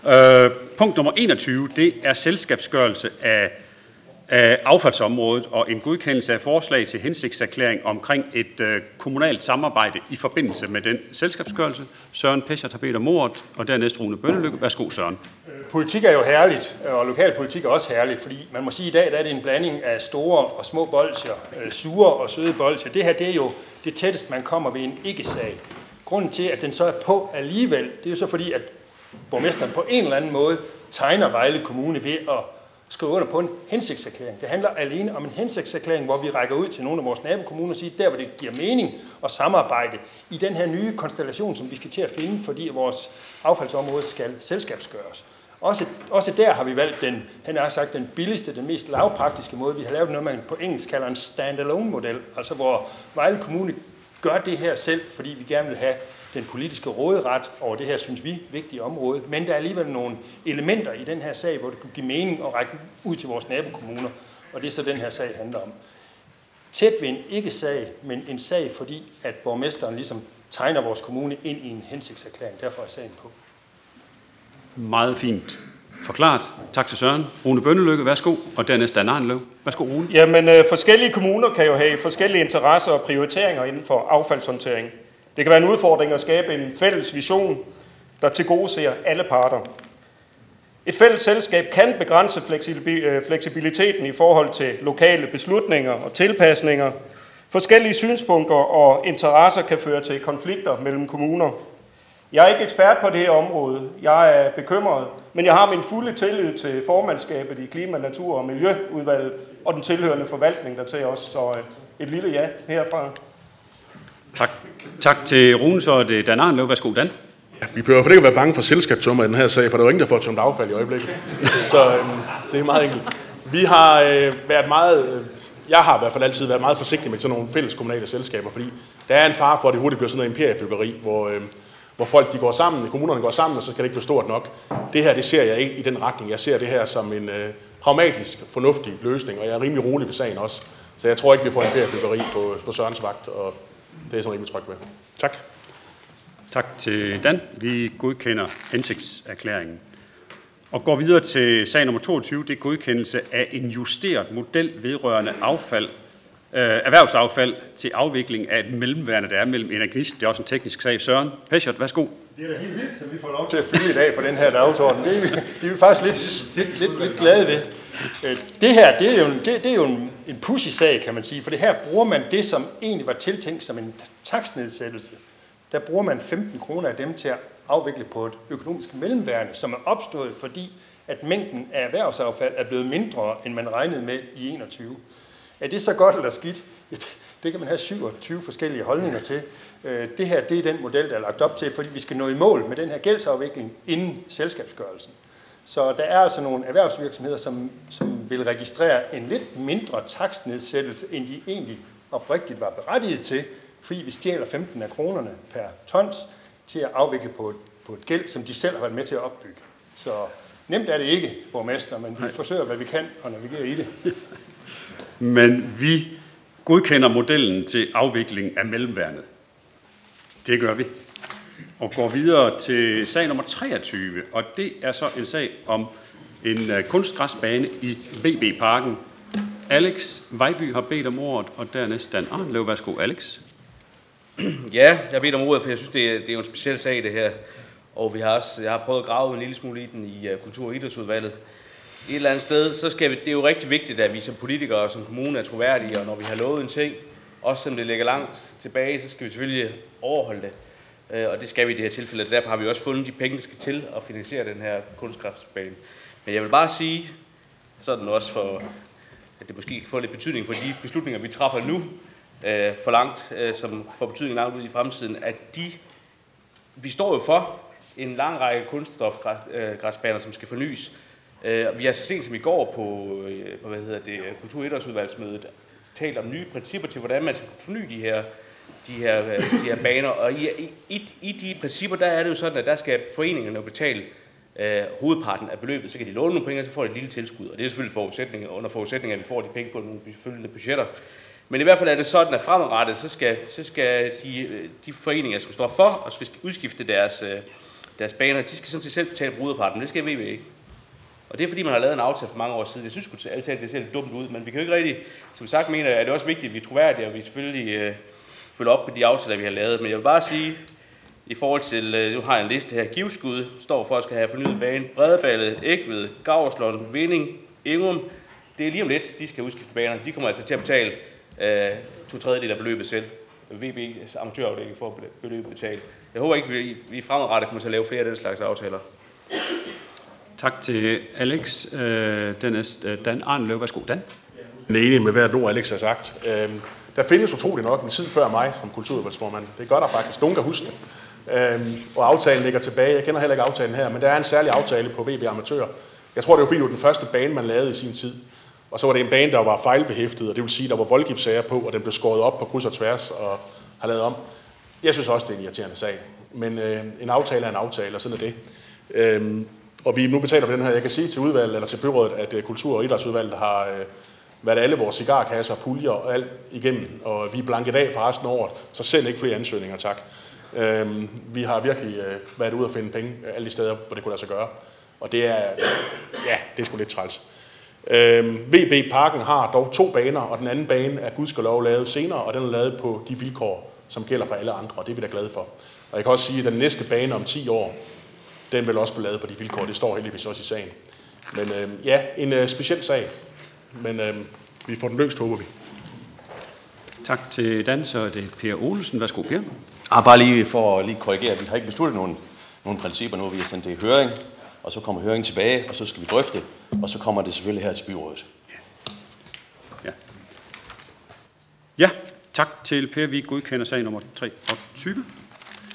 Punkt nummer 21, det er selskabsgørelse af affaldsområdet og en godkendelse af forslag til hensigtserklæring omkring et kommunalt samarbejde i forbindelse med den selskabsgørelse. Søren Pescher har bedt om ordet, og dernæst Rune Bønnelykke. Værsgo, Søren. Politik er jo herligt, og lokalpolitik er også herligt, fordi man må sige, at i dag der er det en blanding af store og små bolsjer, sure og søde bolsjer. Det her, det er jo det tætteste, man kommer ved en ikke-sag. Grunden til, at den så er på alligevel, det er jo så fordi, at borgmesteren på en eller anden måde tegner Vejle Kommune ved at skrive under på en hensigtserklæring. Det handler alene om en hensigtserklæring, hvor vi rækker ud til nogle af vores nabokommuner og siger, der hvor det giver mening at samarbejde i den her nye konstellation, som vi skal til at finde, fordi vores affaldsområde skal selskabsgøres. Også der har vi valgt den billigste, den mest lavpraktiske måde. Vi har lavet noget, man på engelsk kalder en standalone-model, altså hvor Vejle Kommune gør det her selv, fordi vi gerne vil have den politiske råderet over det her, synes vi, vigtige område. Men der er alligevel nogle elementer i den her sag, hvor det kunne give mening at række ud til vores nabokommuner, og det er så den her sag handler om. Tæt ved en ikke-sag, men en sag, fordi at borgmesteren ligesom tegner vores kommune ind i en hensigtserklæring. Derfor er sagen på. Meget fint forklaret. Tak til Søren. Rune Bønnelykke, værsgo. Og dernæst Dan Arnløv. Værsgo, Rune. Jamen, forskellige kommuner kan jo have forskellige interesser og prioriteringer inden for affaldshåndtering. Det kan være en udfordring at skabe en fælles vision, der tilgodeser alle parter. Et fælles selskab kan begrænse fleksibiliteten i forhold til lokale beslutninger og tilpasninger. Forskellige synspunkter og interesser kan føre til konflikter mellem kommuner. Jeg er ikke ekspert på det her område. Jeg er bekymret, men jeg har min fulde tillid til formandskabet i Klima-, Natur- og Miljøudvalget og den tilhørende forvaltning der til os. Så et lille ja herfra. Tak til Rune, så er det Dan Arnløv. Værsgo, Dan. Ja, vi behøver ikke at være bange for selskabstømmer i den her sag, for der er jo ingen, der får tømt affald i øjeblikket. Så det er meget enkelt. Vi har jeg har i hvert fald altid været meget forsigtig med sådan nogle fælles kommunale selskaber, fordi der er en fare for, at det hurtigt bliver sådan noget imperiebyggeri, hvor folk de går sammen, kommunerne går sammen, og så skal det ikke blive stort nok. Det her, det ser jeg ikke i den retning. Jeg ser det her som en pragmatisk, fornuftig løsning, og jeg er rimelig rolig ved sagen også. Så jeg tror ikke, vi får imperiebyggeri på Sørens vagt, og det er sådan rimelig tryg ved. Tak. Tak til Dan. Vi godkender hensigtserklæringen. Og går videre til sag nummer 22, det er godkendelse af en justeret model vedrørende erhvervsaffald til afvikling af et mellemværende, der er mellem Energist. Det er også en teknisk sag. Søren Pescher, værsgo. Det er da helt vildt, at vi får lov til at fylde i dag på den her dagsorden. Det er vi faktisk lidt glade ved. Det her, det er jo en pudsig sag, kan man sige, for det her bruger man det, som egentlig var tiltænkt som en takstnedsættelse. Der bruger man 15 kroner af dem til at afvikle på et økonomisk mellemværende, som er opstået, fordi at mængden af erhvervsaffald er blevet mindre, end man regnede med i 21. Er det så godt eller skidt? Det kan man have 27 forskellige holdninger til. Det her, det er den model, der er lagt op til, fordi vi skal nå i mål med den her gældsafvikling inden selskabsgørelsen. Så der er altså nogle erhvervsvirksomheder, som vil registrere en lidt mindre takstnedsættelse, end de egentlig oprigtigt var berettiget til, fordi vi stjæler 15 af kronerne per tons til at afvikle på et gæld, som de selv har været med til at opbygge. Så nemt er det ikke, borgmester, men vi forsøger, hvad vi kan, og navigere i det. Men vi godkender modellen til afvikling af mellemværnet. Det gør vi. Og går videre til sag nummer 23, og det er så en sag om en kunstgræsbane i BB-parken. Alex Vejby har bedt om ordet, og dernæst Dan Arnløv. Værsgo, Alex. Ja, jeg har bedt om ordet, for jeg synes, det er jo en speciel sag, det her. Og jeg har prøvet at grave en lille smule i den i Kultur- og Idrætsudvalget. Et eller andet sted, det er jo rigtig vigtigt, at vi som politikere og som kommune er troværdige, og når vi har lovet en ting, også selvom det ligger langt tilbage, så skal vi selvfølgelig overholde det. Og det skal vi i det her tilfælde, og derfor har vi også fundet de penge, der skal til at finansiere den her kunstgræsbane. Men jeg vil bare sige, sådan også for, at det måske kan få lidt betydning for de beslutninger, vi træffer nu, for langt, som får betydning langt ud i fremtiden, at vi står jo for en lang række kunststofgræsbaner, som skal fornyes. Vi har så sent som i går på Kultur- og Idrætsudvalgsmødet talt om nye principper til, hvordan man skal forny de her baner. Og i de principper, der er det jo sådan, at der skal foreningerne betale hovedparten af beløbet. Så kan de låne nogle penge, og så får de et lille tilskud. Og det er selvfølgelig under forudsætning, at vi får de penge på nogle følgende budgetter. Men i hvert fald er det sådan, at fremadrettet, så skal de foreninger, som står for og skal udskifte deres baner, de skal sådan set selv betale bruderparten, men det skal VB ikke. Og det er fordi, man har lavet en aftale for mange år siden. Jeg synes sgu altid, det ser lidt dumt ud, men vi kan jo ikke rigtig, som sagt mener jeg, at det er også vigtigt, at vi er troværdige, og vi selvfølgelig følger op på de aftaler, vi har lavet. Men jeg vil bare sige, i forhold til, nu har jeg en liste her, Givskud står for at skal have fornyet bane, Bredballe, Ægved, Gauerslund, Vinding, Ingrum. Det er lige om lidt, de skal udskifte banerne. De kommer altså til at betale 2/3 af beløbet selv. VB's amatørafdeling får beløbet betalt. Jeg håber ikke, vi fremadrettet kommer til at lave flere af den slags aftaler. Tak til Alex. Dan Arneløv, værsgo. Dan? Jeg er enig med hvert ord, Alex har sagt. Der findes utroligt nok en tid før mig som kulturudvalgsformand. Det gør der faktisk. Nogen kan huske det. Og aftalen ligger tilbage. Jeg kender heller ikke aftalen her, men der er en særlig aftale på VB Amatør. Jeg tror, det var fordi, det var den første bane, man lavede i sin tid. Og så var det en bane, der var fejlbehæftet, og det vil sige, der var voldgiftssager på, og den blev skåret op på kryds og tværs og har lavet om. Jeg synes også, det er en irriterende sag. Men en aftale er en aftale, og sådan er det. Og vi nu betaler på den her. Jeg kan sige til udvalget, eller til byrådet, at Kultur- og Idrætsudvalget har været alle vores cigarkasser og puljer og alt igennem, og vi er blanket af for resten af året, så send ikke flere ansøgninger, tak. Vi har virkelig været ude at finde penge alle de steder, hvor det kunne lade sig gøre. Og det er, ja, det er sgu lidt træls. VB Parken har dog 2 baner, og den anden bane er gudskelov lavet senere, og den er lavet på de vilkår, som gælder for alle andre, og det er vi da glade for. Og jeg kan også sige, at den næste bane om 10 år, den vil også blive lavet på de vilkår. Det står heldigvis også i sagen. Men ja, en speciel sag. Men vi får den løst, håber vi. Tak til Dan, så er det Per Olesen. Værsgo, Per. Bare lige for at korrigere. Vi har ikke besluttet nogle principper nu. Vi har sendt det i høring, og så kommer høringen tilbage, og så skal vi drøfte, og så kommer det selvfølgelig her til byrådet. Ja, tak til Per. Vi godkender sag nummer 23.